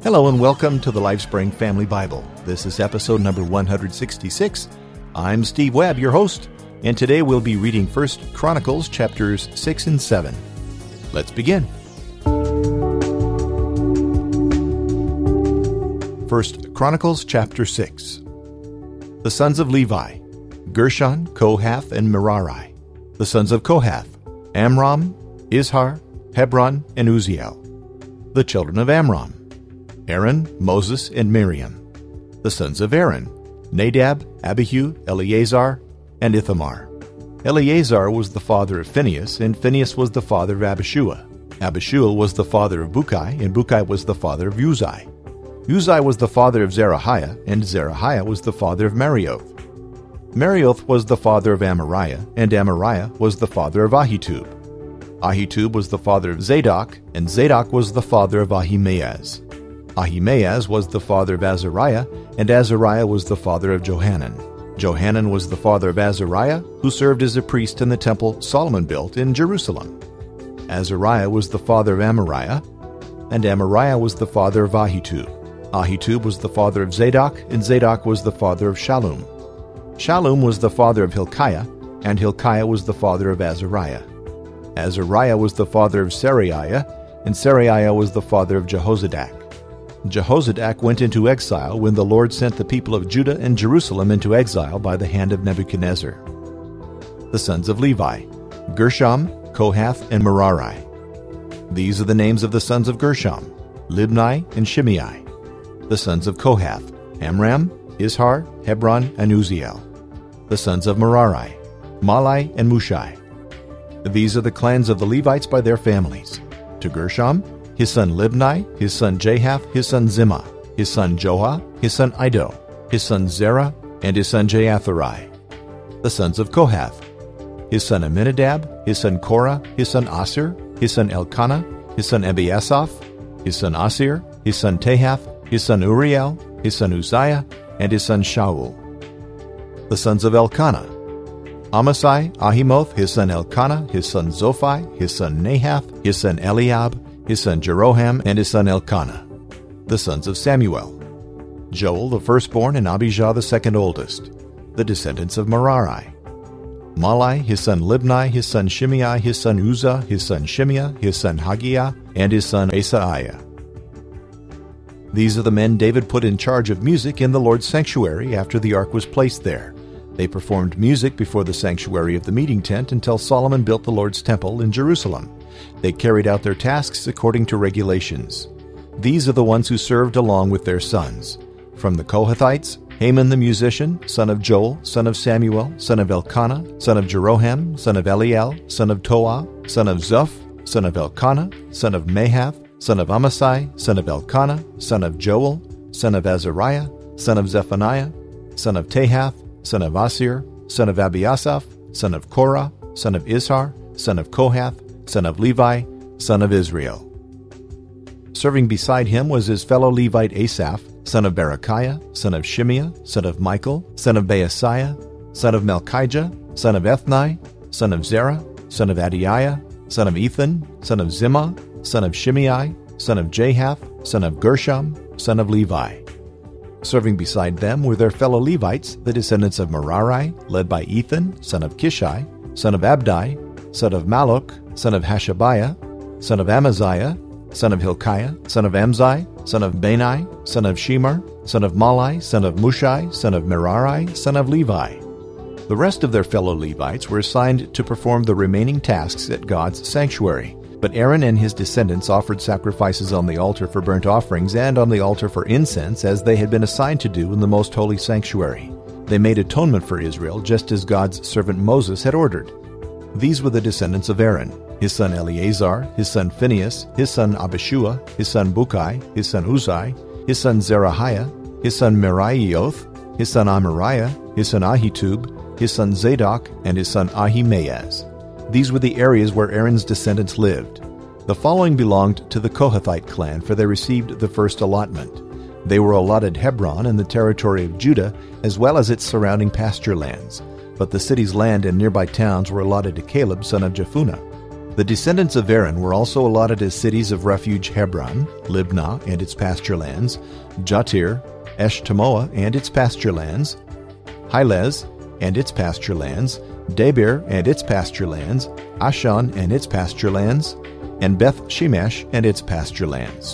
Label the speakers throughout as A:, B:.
A: Hello and welcome to the LifeSpring Family Bible. This is episode number 166. I'm Steve Webb, your host, and today we'll be reading 1 Chronicles chapters 6 and 7. Let's begin. 1 Chronicles chapter 6. The sons of Levi, Gershon, Kohath, and Merari. The sons of Kohath, Amram, Izhar, Hebron, and Uzziel. The children of Amram, Aaron, Moses, and Miriam. The sons of Aaron, Nadab, Abihu, Eleazar, and Ithamar. Eleazar was the father of Phinehas, and Phinehas was the father of Abishua. Abishua was the father of Bukai, and Bukai was the father of Uzai. Uzai was the father of Zerahiah, and Zerahiah was the father of Marioth. Marioth was the father of Amariah, and Amariah was the father of Ahitub. Ahitub was the father of Zadok, and Zadok was the father of Ahimaaz. Ahimaaz was the father of Azariah, and Azariah was the father of Johanan. Johanan was the father of Azariah, who served as a priest in the temple Solomon built in Jerusalem. Azariah was the father of Amariah, and Amariah was the father of Ahitub. Ahitub was the father of Zadok, and Zadok was the father of Shallum. Shallum was the father of Hilkiah, and Hilkiah was the father of Azariah. Azariah was the father of Seraiah, and Seraiah was the father of Jehozadak. Jehozadak went into exile when the Lord sent the people of Judah and Jerusalem into exile by the hand of Nebuchadnezzar. The sons of Levi, Gershom, Kohath, and Merari. These are the names of the sons of Gershom, Libni and Shimei. The sons of Kohath, Amram, Izhar, Hebron, and Uzziel. The sons of Merari, Malai and Mushai. These are the clans of the Levites by their families. To Gershom, his son Libni, his son Jahath, his son Zimmah, his son Joah, his son Iddo, his son Zerah, and his son Jeatherai. The sons of Kohath, his son Aminadab, his son Korah, his son Asir, his son Elkanah, his son Ebiasaph, his son Asir, his son Tahath, his son Uriel, his son Uzziah, and his son Shaul. The sons of Elkanah, Amasai, Ahimoth, his son Elkanah, his son Zophai, his son Nahath, his son Eliab, his son Jeroham, and his son Elkanah. The sons of Samuel, Joel the firstborn, and Abijah the second oldest. The descendants of Merari, Malai, his son Libni, his son Shimei, his son Uzzah, his son Shimea, his son Haggiah, and his son Asaiah. These are the men David put in charge of music in the Lord's sanctuary after the ark was placed there. They performed music before the sanctuary of the meeting tent until Solomon built the Lord's temple in Jerusalem. They carried out their tasks according to regulations. These are the ones who served along with their sons. From the Kohathites, Haman the musician, son of Joel, son of Samuel, son of Elkanah, son of Jeroham, son of Eliel, son of Toah, son of Zuph, son of Elkanah, son of Mahath, son of Amasai, son of Elkanah, son of Joel, son of Azariah, son of Zephaniah, son of Tahath, son of Asir, son of Abiasaph, son of Korah, son of Izhar, son of Kohath, son of Levi, son of Israel. Serving beside him was his fellow Levite Asaph, son of Berechiah, son of Shimea, son of Michael, son of Baasiah, son of Malchijah, son of Ethni, son of Zerah, son of Adiah, son of Ethan, son of Zimmah, son of Shimei, son of Jahath, son of Gershom, son of Levi. Serving beside them were their fellow Levites, the descendants of Merari, led by Ethan, son of Kishai, son of Abdi, son of Malluch, son of Hashabiah, son of Amaziah, son of Hilkiah, son of Amzi, son of Bani, son of Shemer, son of Malai, son of Mushai, son of Merari, son of Levi. The rest of their fellow Levites were assigned to perform the remaining tasks at God's sanctuary. But Aaron and his descendants offered sacrifices on the altar for burnt offerings and on the altar for incense, as they had been assigned to do in the most holy sanctuary. They made atonement for Israel, just as God's servant Moses had ordered. These were the descendants of Aaron: his son Eleazar, his son Phinehas, his son Abishua, his son Bukai, his son Uzai, his son Zerahiah, his son Meraioth, his son Amariah, his son Ahitub, his son Zadok, and his son Ahimaaz. These were the areas where Aaron's descendants lived. The following belonged to the Kohathite clan, for they received the first allotment. They were allotted Hebron and the territory of Judah, as well as its surrounding pasture lands. But the city's land and nearby towns were allotted to Caleb, son of Jephunneh. The descendants of Aaron were also allotted as cities of refuge Hebron, Libnah and its pasture lands, Jatir, Eshtemoa and its pasture lands, Hilez and its pasture lands, Debir and its pasture lands, Ashan and its pasture lands, and Beth Shemesh and its pasture lands.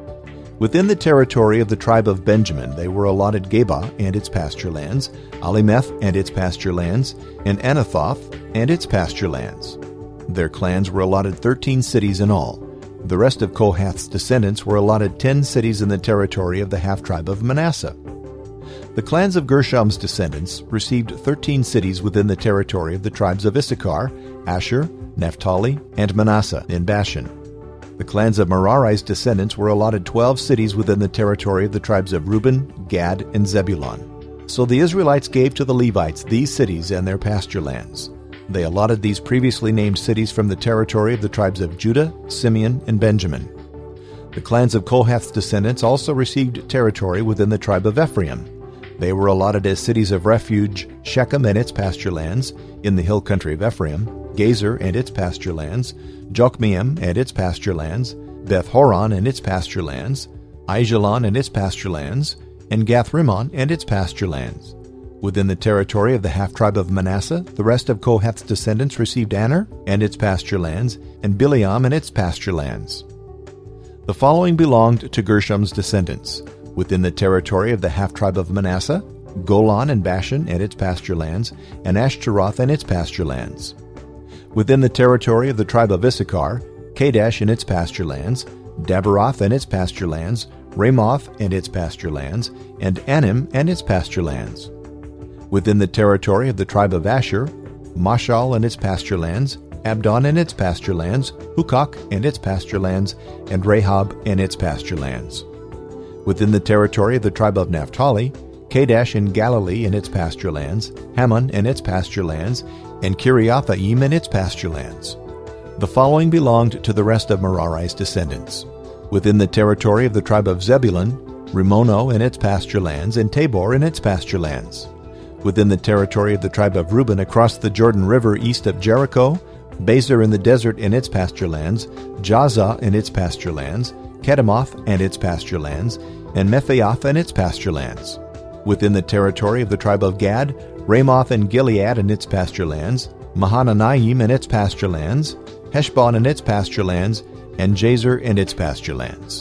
A: Within the territory of the tribe of Benjamin they were allotted Geba and its pasture lands, Alimeth and its pasture lands, and Anathoth and its pasture lands. Their clans were allotted 13 cities in all. The rest of Kohath's descendants were allotted 10 cities in the territory of the half-tribe of Manasseh. The clans of Gershom's descendants received 13 cities within the territory of the tribes of Issachar, Asher, Naphtali, and Manasseh in Bashan. The clans of Merari's descendants were allotted 12 cities within the territory of the tribes of Reuben, Gad, and Zebulun. So the Israelites gave to the Levites these cities and their pasture lands. They allotted these previously named cities from the territory of the tribes of Judah, Simeon, and Benjamin. The clans of Kohath's descendants also received territory within the tribe of Ephraim. They were allotted as cities of refuge Shechem and its pasture lands in the hill country of Ephraim, Gezer and its pasture lands, Jokmeam and its pasture lands, Beth-horon and its pasture lands, Aijalon and its pasture lands, and Gath-rimmon and its pasture lands. Within the territory of the half-tribe of Manasseh, the rest of Kohath's descendants received Aner and its pasture lands, and Bileam and its pasture lands. The following belonged to Gershom's descendants. Within the territory of the half-tribe of Manasseh, Golan and Bashan and its pasture lands, and Ashtaroth and its pasture lands. Within the territory of the tribe of Issachar, Kadesh and its pasture lands, Daberoth and its pasture lands, Ramoth and its pasture lands, and Anim and its pasture lands. Within the territory of the tribe of Asher, Mashal and its pasture lands, Abdon and its pasture lands, Hukok and its pasture lands, and Rahab and its pasture lands. Within the territory of the tribe of Naphtali, Kadesh and Galilee and its pasture lands, Hammon and its pasture lands, and Kiriathaim and its pasture lands. The following belonged to the rest of Merari's descendants. Within the territory of the tribe of Zebulun, Rimono and its pasture lands, and Tabor and its pasture lands. Within the territory of the tribe of Reuben across the Jordan River east of Jericho, Bezer in the desert and its pasture lands, Jazah and its pasture lands, Kedemoth and its pasture lands, and Mephaioth and its pasture lands. Within the territory of the tribe of Gad, Ramoth and Gilead and its pasture lands, Mahanaim and its pasture lands, Heshbon and its pasture lands, and Jazer and its pasture lands.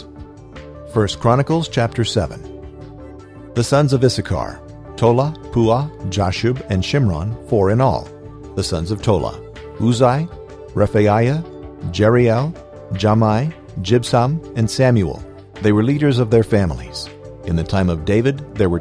A: 1 Chronicles chapter 7. The sons of Issachar, Tola, Puah, Jashub, and Shimron, 4 in all. The sons of Tola, Uzai, Rephaiah, Jeriel, Jamai, Jibsam, and Samuel. They were leaders of their families. In the time of David, there were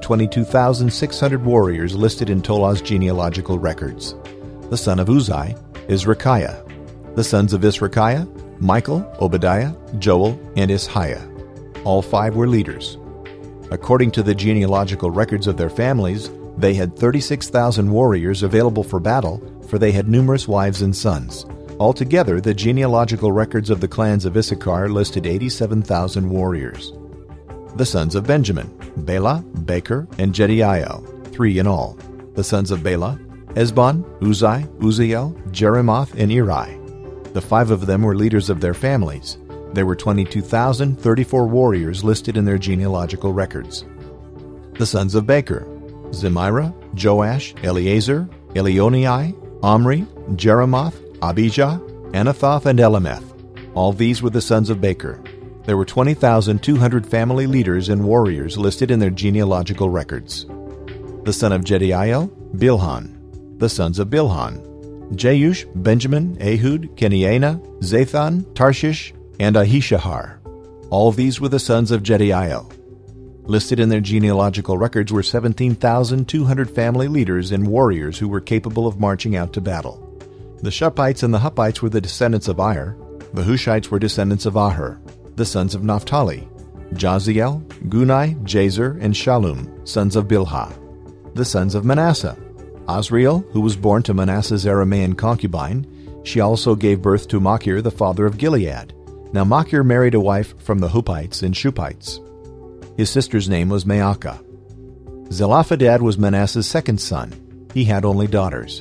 A: 22,600 warriors listed in Tola's genealogical records. The son of Uzai is Rechiah. The sons of Isrechiah, Michael, Obadiah, Joel, and Ishiah. All 5 were leaders. According to the genealogical records of their families, they had 36,000 warriors available for battle, for they had numerous wives and sons. Altogether, the genealogical records of the clans of Issachar listed 87,000 warriors. The sons of Benjamin, Bela, Becher, and Jediael, 3 in all. The sons of Bela, Esbon, Uzai, Uziel, Jeremoth, and Eri. The 5 of them were leaders of their families. There were 22,034 warriors listed in their genealogical records. The sons of Becher, Zemira, Joash, Eleazar, Elionai, Omri, Jeremoth, Abijah, Anathoth, and Elameth. All these were the sons of Becher. There were 20,200 family leaders and warriors listed in their genealogical records. The son of Jediael, Bilhan. The sons of Bilhan, Jeush, Benjamin, Ehud, Keniana, Zathan, Tarshish, and Ahishahar. All these were the sons of Jediael. Listed in their genealogical records were 17,200 family leaders and warriors who were capable of marching out to battle. The Shuppites and the Huppites were the descendants of Ir. The Hushites were descendants of Aher. The sons of Naphtali, Jaziel, Gunai, Jazer, and Shallum, sons of Bilhah. The sons of Manasseh, Asriel, who was born to Manasseh's Aramean concubine. She also gave birth to Machir, the father of Gilead. Now Machir married a wife from the Huppites and Shuppites. His sister's name was Maacah. Zelophehad was Manasseh's second son. He had only daughters.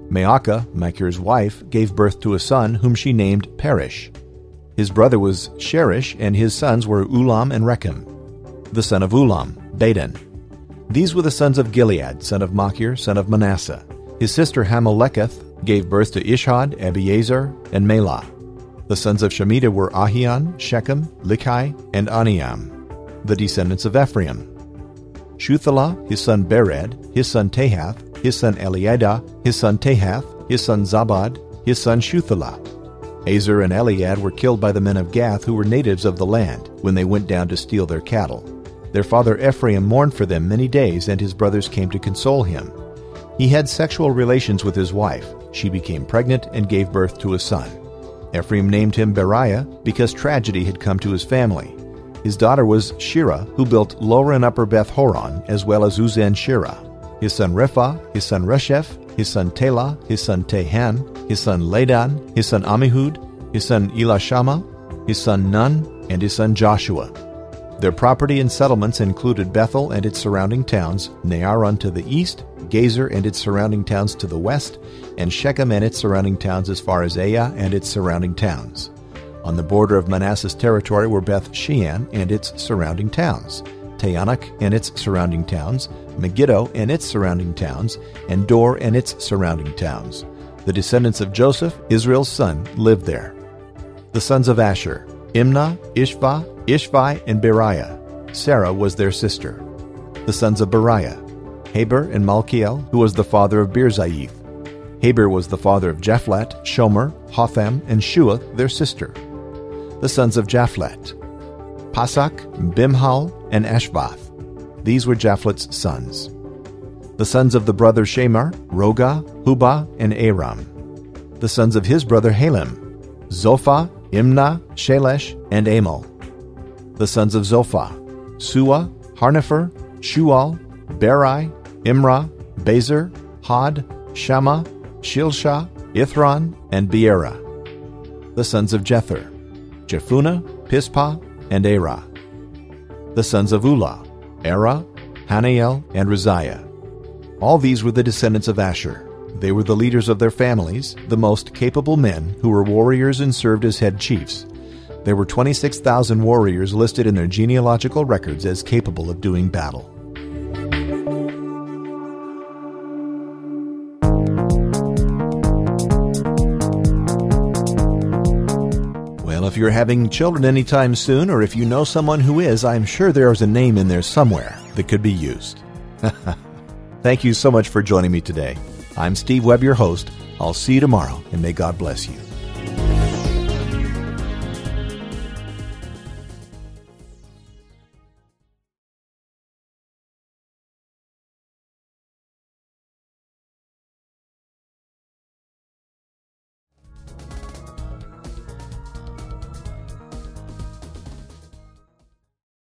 A: Maacah, Machir's wife, gave birth to a son whom she named Perish. His brother was Sherish, and his sons were Ulam and Rechem. The son of Ulam, Badan. These were the sons of Gilead, son of Machir, son of Manasseh. His sister Hameleketh gave birth to Ishhod, Abiezer, and Melah. The sons of Shemida were Ahian, Shechem, Likai, and Aniam. The descendants of Ephraim: Shuthelah, his son Bered, his son Tahath, his son Eliada, his son Tahath, his son Zabad, his son Shuthelah. Azer and Eliad were killed by the men of Gath, who were natives of the land, when they went down to steal their cattle. Their father Ephraim mourned for them many days, and his brothers came to console him. He had sexual relations with his wife. She became pregnant and gave birth to a son. Ephraim named him Beriah because tragedy had come to his family. His daughter was Shirah, who built Lower and Upper Beth Horon, as well as Uzen Shirah. His son Rephah, his son Resheph, his son Telah, his son Tehan, his son Ladan, his son Ammihud, his son Elishama, his son Nun, and his son Joshua. Their property and settlements included Bethel and its surrounding towns, Naaran to the east, Gezer and its surrounding towns to the west, and Shechem and its surrounding towns as far as Aiah and its surrounding towns. On the border of Manasseh's territory were Beth Shean and its surrounding towns, Taanach and its surrounding towns, Megiddo and its surrounding towns, and Dor and its surrounding towns. The descendants of Joseph, Israel's son, lived there. The sons of Asher: Imnah, Ishvi, and Beriah. Sarah was their sister. The sons of Beriah: Heber and Malkiel, who was the father of Birzaith. Heber was the father of Japhlet, Shomer, Hotham, and Shua, their sister. The sons of Japhlet: Pasak, Bimhal, and Ashvath. These were Japhlet's sons. The sons of the brother Shamar: Roga, Hubah, and Aram. The sons of his brother Halem: Zophah, Imnah, Shelesh, and Amal. The sons of Zophah: Suah, Harnepher, Shual, Beri, Imrah, Bezer, Had, Shammah, Shilshah, Ithran, and Beerah. The sons of Jether: Jephunneh, Pispah, and Arah. The sons of Ulah: Erah, Hanael, and Raziah. All these were the descendants of Asher. They were the leaders of their families, the most capable men who were warriors and served as head chiefs. There were 26,000 warriors listed in their genealogical records as capable of doing battle. Well, if you're having children anytime soon, or if you know someone who is, I'm sure there is a name in there somewhere that could be used. Thank you so much for joining me today. I'm Steve Webb, your host. I'll see you tomorrow, and may God bless you.